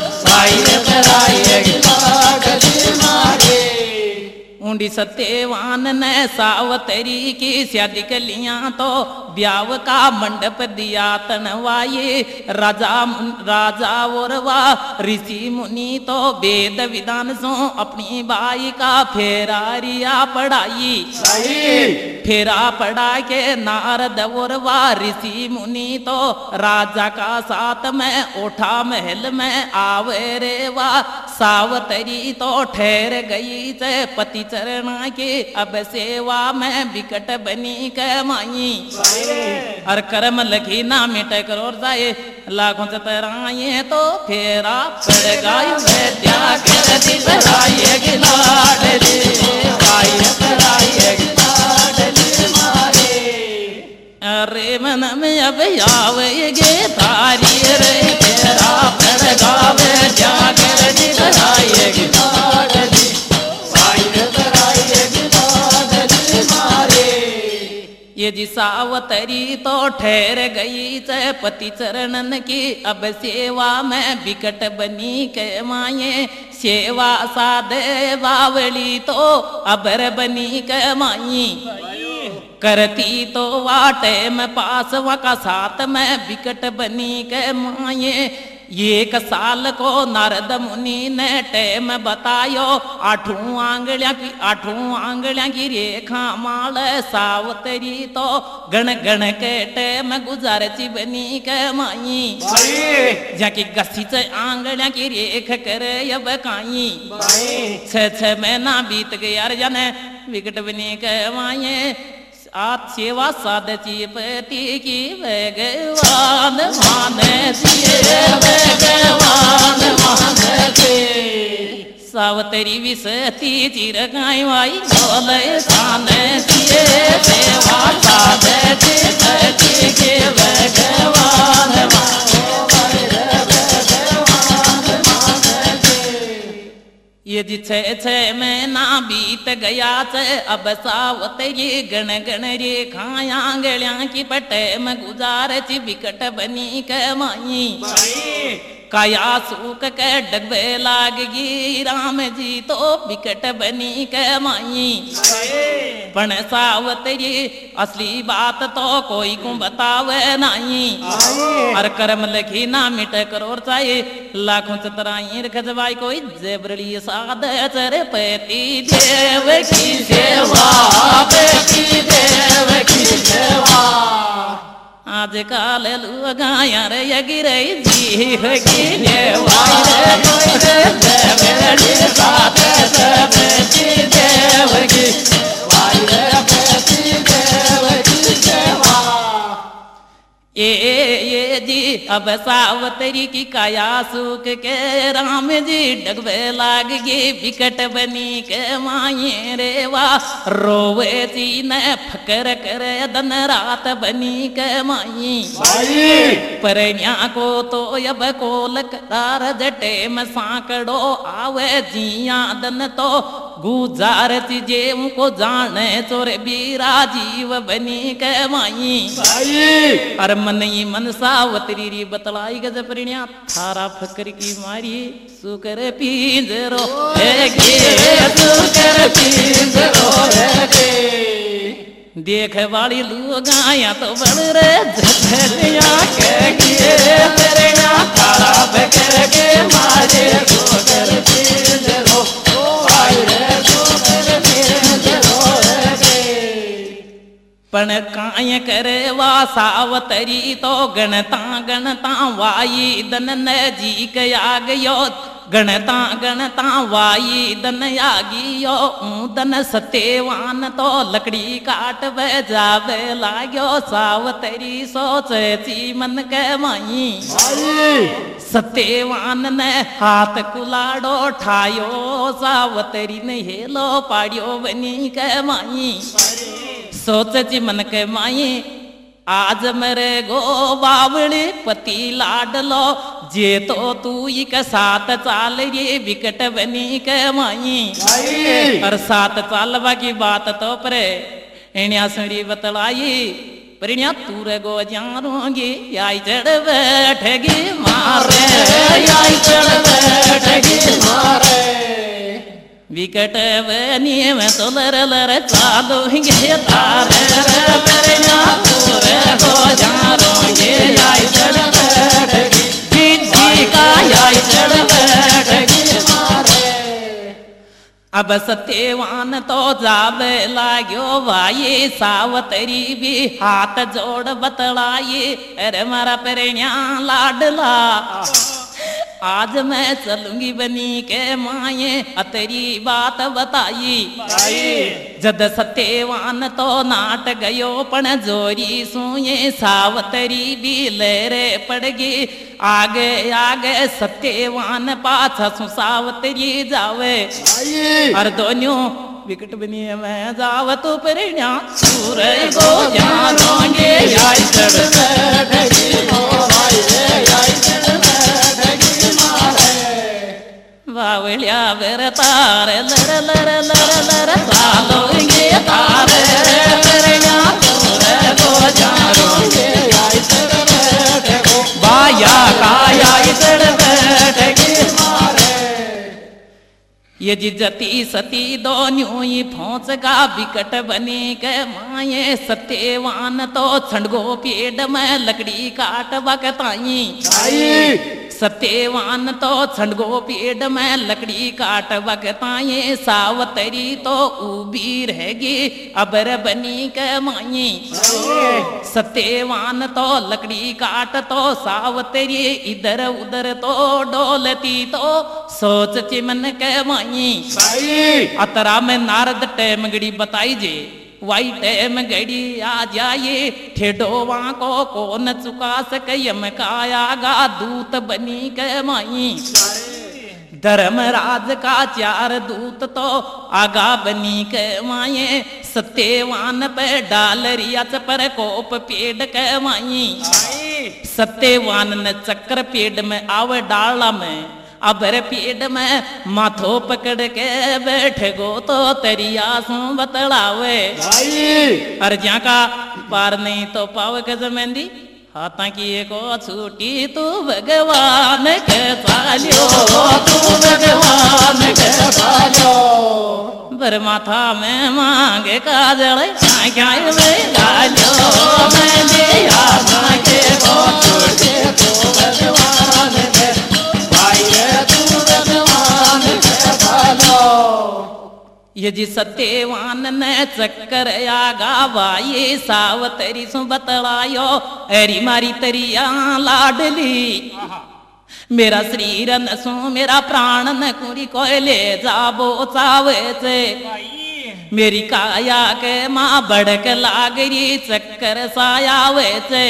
Speaker 1: ऊंडी सत्यवान ने सावतरी की शादी कलियां तो ब्याह का मंडप दिया तनवाये राजा राजा और वाह ऋषि मुनि तो वेद विधान सो अपनी बाई का फेरारिया पढ़ाई फेरा पढ़ा के नारद और वाह ऋषि मुनि तो राजा का साथ में उठा महल में आवे रे वाह सावतरी तो ठहर गई से पति चरणा के अब सेवा में बिकट बनी के माई और कर्म लखी ना मिटे करो जाए लाखों से तराए तो फेरा पड़ गाय वैद्या के दिपराय गिलाडली गाय कराय गिलाडली मारे अरे मन में अब आवेगे तारी रे तेरा पड़ गावे जाकर दिपराय गिलाडली ये जी सावतरी तो ठहर गई से पति चरणन की अब सेवा में बिकट बनी के माये सेवा साधे बावली तो अबर बनी के माई करती तो वाटे में पास वका साथ में बिकट बनी के माये एक साल को नारद मुनि ने टेम बतायो आठों आंगलियां की आठों आंगलियां की रेखा माल सावतरी तो गण गण के टेम गुजार ची बनी के माई जाकी गसी से आंगलियां की रेख करे अब काई छह छह महीना बीत गया जाने विकट बनी के माये आत सेवा साधची पति की भगवान माने दिए भगवान माने दे सावतरी विसती चिर गाय वाई बोले साने दिए सेवा साधची पति की भगवान ये जी छह छह महीना बीत गया से अब सावतरी गण गण रे खाया गलिया की पटे में गुजार ची बिकट बनी के माई काया सूख के डगबे लागगी राम जी तो बिकट बनी के माई पण सावतरी असली बात तो कोई को बतावे नहीं और कर्म लखी ना मिट करोड़ चाहे लाखों चतराई रखजवाई कोई जेबरली साध चर पैती देव की सेवा पैती देव की सेवा आज काल लुगाया रे यगिरे जी होगी ने वाले मोरे देवड़ी साथ सब जी देव की वाले पैती जी अब सावतरी की काया सुख के राम जी डगवे लाग गे विकट बनी के माये रे वाह रोवे जी न फकर करे दन रात बनी के माई परण्या को तो अब कोल करार जटे में सांकड़ो आवे जिया दन तो गुजार जे को जाने चोरे बीरा जीव बनी के माई अर मन ही मन सावतरी री बतलाई गज परिण्या थारा फकर की मारी सुकर पींजरो है गे सुकर पींजरो है गे देख वाली लुगाया तो बड़ रे झलिया के गे परिण्या थारा फकर के मारे सुकर पींजरो आई रे सुकर पींजरो है गे पण काय करे वा सावतरी तो गणता गणता वाई दन न जी कया गयो गणता गणता वाई दन यागियो दन सत्यवान तो लकड़ी काट जावे लाग्यो सावतरी सोचे ची मन के माई सत्यवान ने हाथ कुलाड़ो ठायो सावतरी ने हेलो पाड़ियो बनी के माई सोच जी मन के माई आज मेरे गो बावड़ी पति लाडलो जे तो तू एक साथ चाल रे विकट बनी के माई और साथ चालवा की बात तो परे एण्या सुड़ी बतलाई परिण्या तू रे गो जारोगी आई चढ़ बैठेगी मारे आई चढ़ बैठेगी मारे विकट बनी में तो लर लर चालूंगे तारे परिण्या तू रे गो जारोगी आई चढ़ बैठेगी जी जी का आई चढ़ बैठेगी मारे अब सत्यवान तो जावे लाग्यो भाई सावतरी भी हाथ जोड़ बतलाई अरे मारा परिण्या लाडला आज मैं चलूंगी बनी के माये अतरी बात बताई जद सत्यवान तो नाट गयो पण जोरी सुये सावतरी भी लेरे पड़गी आगे आगे सत्यवान पाछा सु सावतरी जावे और दोनों विकट बनी मैं जाव तो परिण्या सूरज को जानोगे आई चढ़ बैठेगी मोबाइल आई चढ़ बैठेगी मारे बावलिया बेर तारे लर लर लर लर चालोगे तारे परिण्या सूरज को जानोगे आई चढ़ बैठेगी बाया काया आई चढ़ बैठेगी ये जिजती सती दोन्यों ही फोंच का विकट बने के माये सत्यवान तो छंडगो पेड़ में लकड़ी काट बकताई सत्यवान तो छंडगो पेड़ में लकड़ी काट बकताई सावतरी तो उबी रहेगी अबर बनी के माई सत्यवान तो लकड़ी काट तो सावतरी इधर उधर तो डोलती तो सोच चिमन के माई अतरा में नारद टैम गड़ी बताई जे वाई टैम गड़ी आ जाए ठेडोवा को कौन चुका सके यम कायागा दूत बनी के माई धर्मराज का चार दूत तो आगा बनी के माये सत्यवान पे डाल रिया पर कोप पेड़ के माई सत्यवान ने चक्र पेड़ में आवे डाला में अबर पेड़ में माथो पकड़ के बैठे गो तो तेरिया सू बतलावे अरे ज्या का पार नहीं तो पावे के जमेंदी हाथा की को छूटी तू भगवान के सालियो तू भगवान के सालियो बर माथा में मांगे काजल क्या में लालियो मैं दिया मांगे को छूटी तू भगवान के ये जी सत्यवान ने चक्कर आगा बाई सावतरी सु बतलायो एरी मारी तरिया लाडली मेरा शरीर नसू मेरा प्राण न कुरी कोयले जाबो चावे से मेरी काया के माँ बड़क लागरी चक्कर सायावे से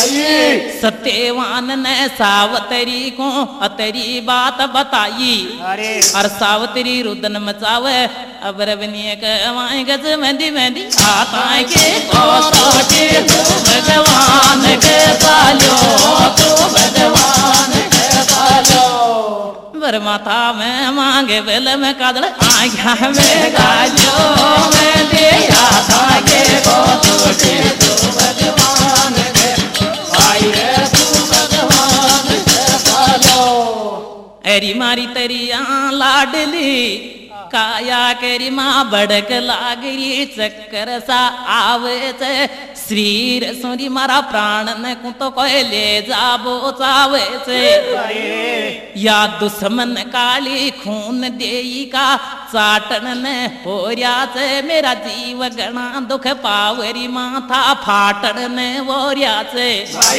Speaker 1: सत्यवान ने सावतरी को अतरी बात बताई।
Speaker 2: अरे
Speaker 1: और सावतरी रुदन मचावे अब रवनीय कवाए गज मेहंदी मेहंदी आता के कोटे तू भगवान के सालो तू भगवान के सालो बर माथा में मांगे बेल में कादल आज्ञा में गाजो मैं दे आता के कोटे तू भगवान के आई रे तू भगवान के सालो एरी मारी तेरिया लाडली काया केरी माँ बड़क लागरी चक्कर सा आवे से श्रीर सोरी मारा प्राण ने को तो कोई ले जाबो चावे से या दुश्मन काली खून देई का चाटन ने होरिया से मेरा जीव गणा दुख पावरी माथा फाटन ने वोरिया से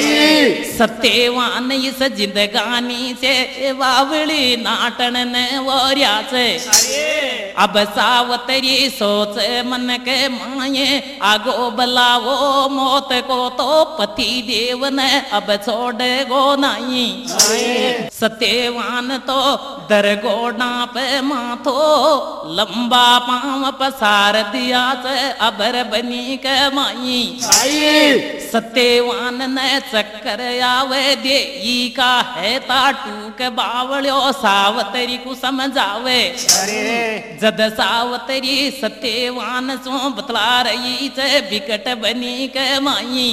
Speaker 1: सत्यवान इस जिंदगानी से बावली नाटन ने वोरिया से अब सावतरी सोच मन के माये आगो बलावो मौत को तो पति देव ने अब छोड़े गो नहीं। सत्यवान तो दरगोडा पे माथो लंबा पांव पसार दिया से अबर बनी के माई। सत्यवान ने चक्कर आवे दे ई का है ताटू के बावड़ो सावतरी को समझावे। जद सावतरी सत्यवान सो बतला रही से बिकट बनी के माई।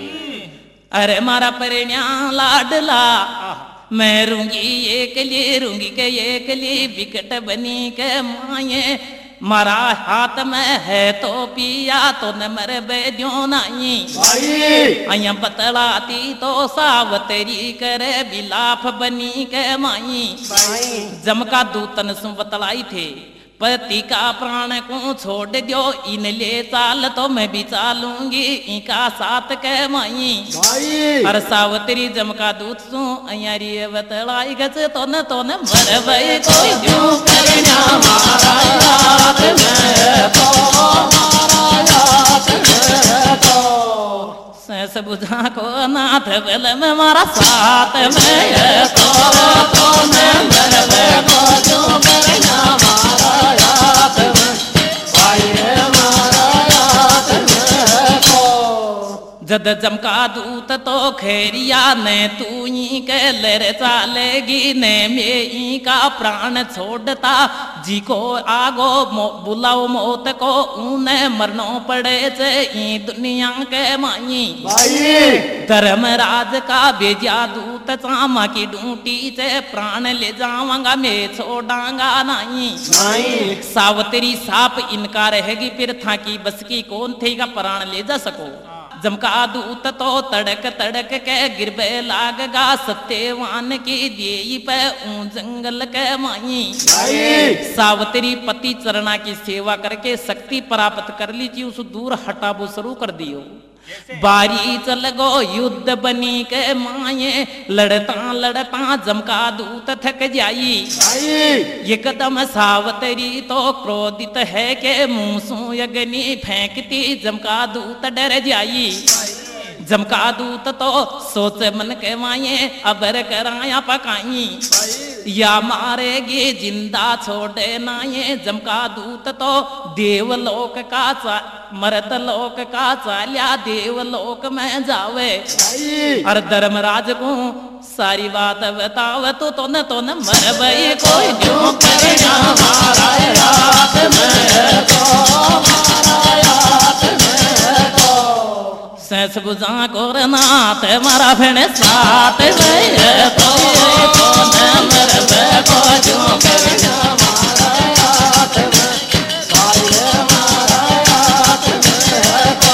Speaker 1: अरे मारा परिण्या लाडला मैं रूंगी एक लिए रूंगी के एक लिए बिकट बनी के माये मारा हाथ में है तो पिया तो न मर बेद्यो नहीं। अया बतलाती तो सावतरी करे बिलाफ बनी के माई। जमका दूतन सु बतलाई थे पति का प्राण को छोड़ दो इन ले चाल तो मैं भी चालूंगी इनका साथ के माई। हर सावतरी जमका दूत सु अयारी बतलाई गच तो न तो न मर भई कोई जो करना मारा याद में तो मारा याद में तो सस बुझा को नाथ बल में मारा साथ में तो तो न मर भई को जो करना मारा याद में भाई मारा याद में को जद जमका दूत तो खेरिया ने तू ही के लर चालेगी ने में का प्राण छोड़ता जी को आगो मो, बुलाओ मौत को ऊने मरनो पड़े से ई दुनिया के माई। धर्मराज का बेजा दूत चामा की डूटी से प्राण ले जावांगा मैं छोड़ांगा नहीं। सावतरी साप इनका रहेगी फिर था की बस की कौन थे का प्राण ले जा सको। जमका दूत तो तड़क तड़क के गिरबे लागगा सत्यवान की देई पे ऊ जंगल के माई। सावतरी पति चरणा की सेवा करके शक्ति प्राप्त कर ली थी उस दूर हटाबो शुरू कर दियो। बारी चल गो युद्ध बनी के माये लड़ता लड़ता जमका दूत थक जाई। एकदम सावतरी तो क्रोधित है के मुंह सु अग्नि फेंकती जमका दूत डर जाई। जमका दूत तो सोच मन के माये अबर कराया पकाई या मारेगी जिंदा छोड़े नाये। जमका दूत तो देवलोक का मरद लोक का चाल्या देवलोक में जावे। और धर्मराज को सारी बात बताव तो तो न तो न मर भई कोई क्यों करना मारा याद में तो मारा याद में तो सस बुझा कोरनाथ मारा भेने साथ में तो तो न मर भई कोई क्यों करना मारा याद में मारा याद में तो।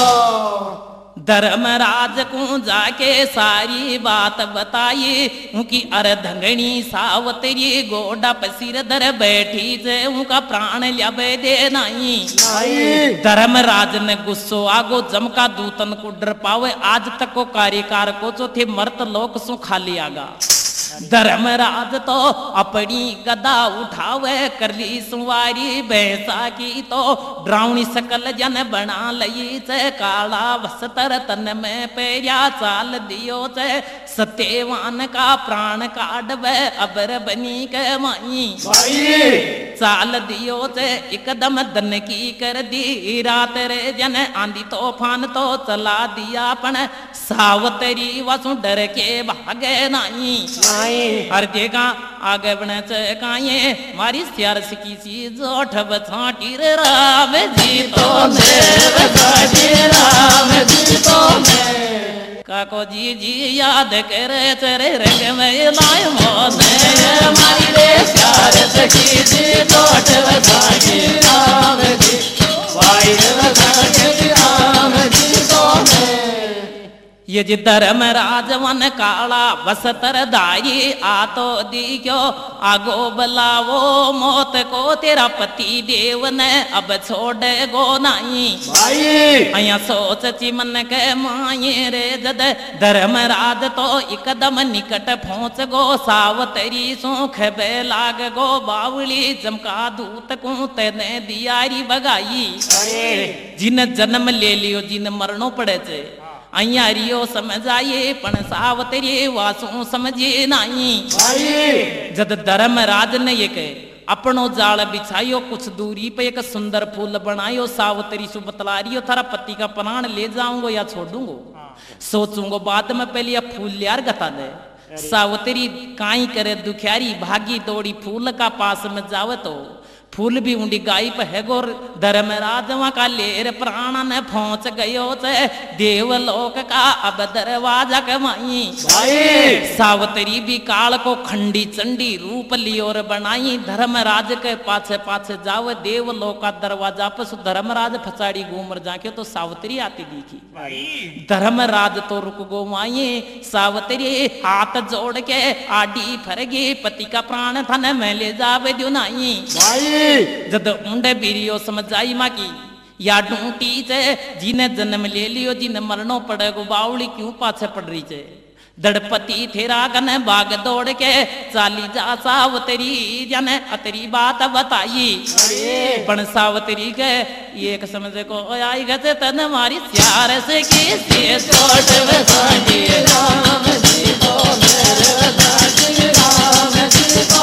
Speaker 1: धर्मराज को जाके सारी बात बताई उनकी अर्धंगणी सावतरी गोडा पसीर दर बैठी से उनका प्राण ल्याबे दे नहीं। धर्मराज ने गुस्सो आगो जमका दूतन को डर पावे आज तक को कार्यकार को जो थे मर्त लोक सु खाली आगा। धर्मराज तो अपनी गदा उठावे कर ली सुवारी बैसा की तो ड्राउनी सकल जन बना लई से काला वस्त्र तन में पैरिया चाल दियो से सत्यवान का प्राण काढ़वे अबर बनी के माई चाल दियो से एकदम दन की कर दी रात रे जन आंधी तूफान तो चला दिया पण सावतरी वसु डर के भागे नाई हर देगा आगे बने चकाये मारी सियार की सी जोठ बछाटी रे राम जी तो ने राम जी तो ने काको जी जी याद करे तेरे रंग में लाय मोने मारी रे सियार की सी जोठ बछाटी राम जी वाई बछाटी राम जी तो ने ये जी धर्मराज वन काला वस्त्र धारी आ तो दिखो आगो बलावो मौत को तेरा पति देव ने अब छोड़े गो नाई अया सोच ची मन के माये रे जद धर्मराज तो एकदम निकट पहुंच गो सावतरी सुख बे लाग गो बावली जमका दूत को तेने दियारी बगाई जिन जन्म ले लियो जिन मरणो पड़े छे अया रियो समझ आये पण सावतरी वासु समझे नाई जद धर्मराज ने ये कहे अपनो जाल बिछायो कुछ दूरी पे एक सुंदर फूल बनायो सावतरी सु बतला रियो थारा पति का प्राण ले जाऊंगो या छोड़ूंगो सोचूंगो बाद में पहले फूल लियार गता दे सावतरी काई करे दुखियारी भागी दौड़ी फूल का पास में जावे तो फूल भी उंडी गाई पे है गोर धर्मराजवा का लेर प्राण ने पहुंच गयो से देवलोक का अब दरवाजा कमाई सावतरी भी काल को खंडी चंडी रूप लियोर बनाई धर्मराज के पाछे पाछे जावे देवलोक का दरवाजा पे सु धर्मराज फसाड़ी घूमर जाके तो सावतरी आती दिखी धर्मराज तो रुक गो माई सावतरी हाथ जोड़ के आडी फरगी पति का प्राण थन में ले जावे दियो नाई जद उंडे बीरियो समझ आई माँ की या ढूंढी चे जिने जन्म ले लियो जिने मरणो पड़े गो बावली क्यों पाछे पड़ रही चे दड़पति थेरा गन बाग दौड़ के चाली जा सावतरी जने अतरी बात बताई पण सावतरी के एक समझ को आई गते तन मारी प्यार से की से छोट बसाई राम जी को मेरे दादी राम जी को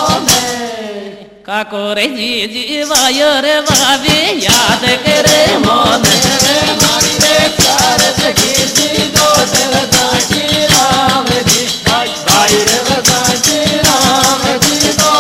Speaker 1: काको रे जी जी वायो रे भाभी याद करे मोन मारी रे प्यार से की दो दादी राम जी भाई रे दादी राम जी तो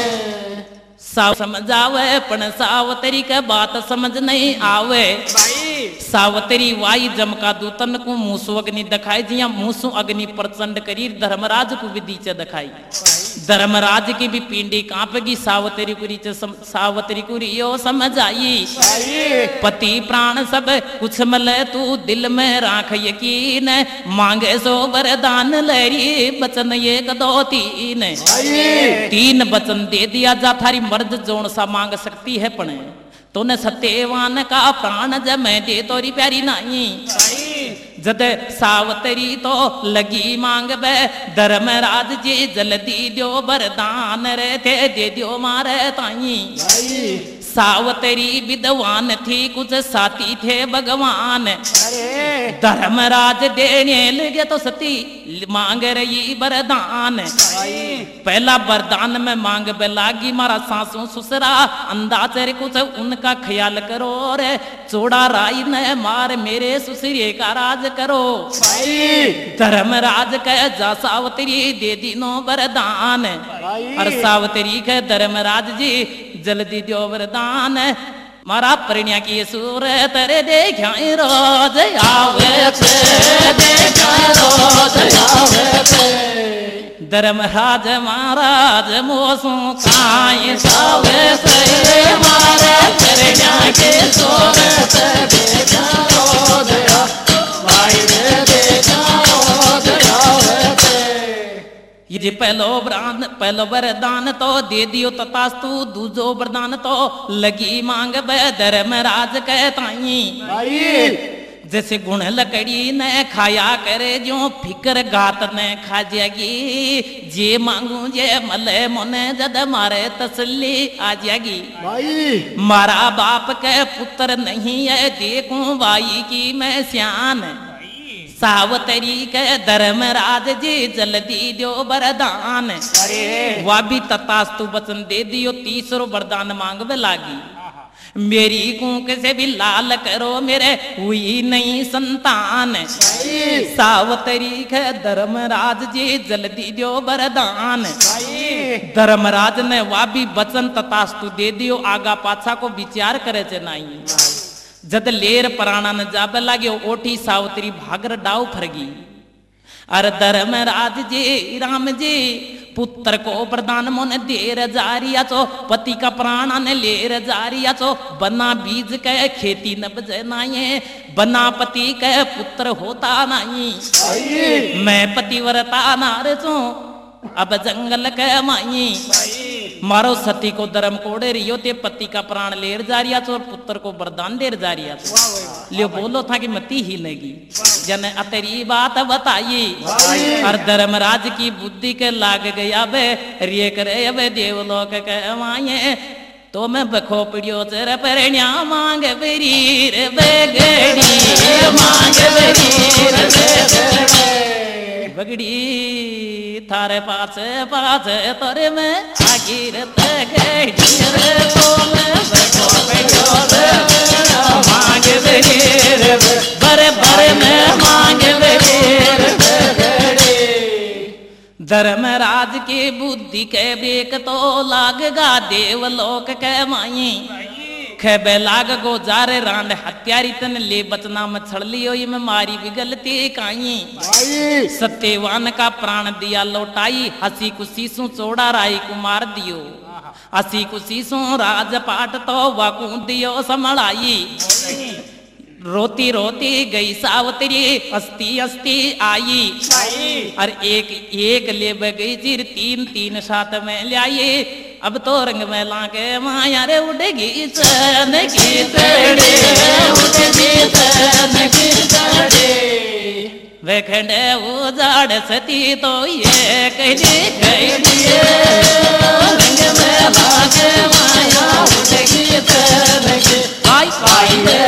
Speaker 1: साव समझावे पण सावतरी के बात समझ नहीं आवे सावतरी वाई जमका दूतन को मूसु अग्नि दिखाई जिया मूसु अग्नि प्रचंड करी धर्मराज को विधि च दिखाई धर्मराज की भी पिंडी कांपेगी सावतरी कुरी च सावतरी कुरी यो समझ आई पति प्राण सब कुछ मले तू दिल में राख यकीन मांगे सो वरदान लहरी बचन एक दो तीन तीन बचन दे दिया जा थारी मर्द जोन सा मांग सकती है पण तो ने सत्यवान का प्राण ज मैं दे तोरी प्यारी नहीं जद सावतरी तो लगी मांग बे धर्मराज जी जल्दी दियो वरदान रे थे दे दियो मारे ताई सावतरी विद्वान थी कुछ साथी थे भगवान धर्मराज देने लगे तो सती मांग रही वरदान पहला वरदान में मांग बे लागी मारा सासू ससुरा अंदाज रे कुछ उनका ख्याल करो रे चोड़ा राई न मार मेरे ससुरे का राज करो धर्मराज कह जा सावतरी दे दिनो वरदान और सावतरी कह धर्मराज जी जल्दी दो वरदान मारा परिण्या की सूर तेरे देखा रोज आवे देखा रोज आवे धर्मराज महाराज मोसू काई सावे से मारे परिण्या की सूर देखा रोज भाई देखा रोज आवे ये जी पहलो वरदान पहलो वरदान तो दे दियो तथास्तु दूजो वरदान तो लगी मांग बे धर्मराज कहताई जैसे गुण लकड़ी ने खाया करे जो फिकर गात ने खा जाएगी जे मांगू जे मले मोने जद मारे तसल्ली आ जाएगी
Speaker 2: भाई
Speaker 1: मारा बाप के पुत्र नहीं है देखूं भाई की मैं सियान सावतरी के धर्मराज जी जल्दी दो वरदान
Speaker 2: अरे
Speaker 1: वह भी तथास्तु वचन दे दियो तीसरो वरदान मांगवे लागी मेरी कूक से भी लाल करो मेरे हुई नहीं संतान सावतरी के धर्मराज जी जल्दी दो वरदान धर्मराज ने वह भी वचन तथास्तु दे दियो आगा पाछा को विचार करे चे नहीं जद लेर प्राणा न जाबे लागे ओठी सावतरी भागर डाव फरगी अरे धर्मराज जी राम जी पुत्र को प्रदान मोन देर जारिया चो पति का प्राण ने लेर जारिया चो बना बीज के खेती न बजे नाये बना पति के पुत्र होता नहीं मैं पतिव्रता नार चो अब जंगल के माई मारो सती को धर्म कोड़े रियो ते पति का प्राण लेर जा रिया और पुत्र को वरदान देर जा रिया लियो बोलो था कि मती ही लेगी जन अतरी बात बताई और धर्मराज की बुद्धि के लाग गया बे रिये करे बे देवलोक के माये तो मैं बखो पिड़ियो चर परण्या मांग बरीर बेगड़ी मांग बरीर बगड़ी थारे पास पास तोरे में आगिर तगड़ी रे तो मैं बखो पिड़ियो चर मांग बरीर बरे बरे में मांग बरीर धर्मराज के बुद्धि के बेक तो लागगा देवलोक के माई खेबे लाग गो जारे रांड हत्यारी तन ले बचना में छड़ लियो ये में मारी भी गलती काई सत्यवान का प्राण दिया लौटाई हसी खुशी सु चोड़ा राई को मार दियो हसी खुशी सु राजपाट तो वाकू दियो समड़ाई रोती रोती गई सावतरी अस्ती अस्ती आई और एक एक ले गई चिर तीन तीन साथ में लाई अब तो रंग में लाके माया रे उड़ेगी सन की तड़े उड़ेगी सन की तड़े वे खंडे उजाड़ सती तो ये कहली कहली रंग में लाके माया उड़ेगी सन की आई आई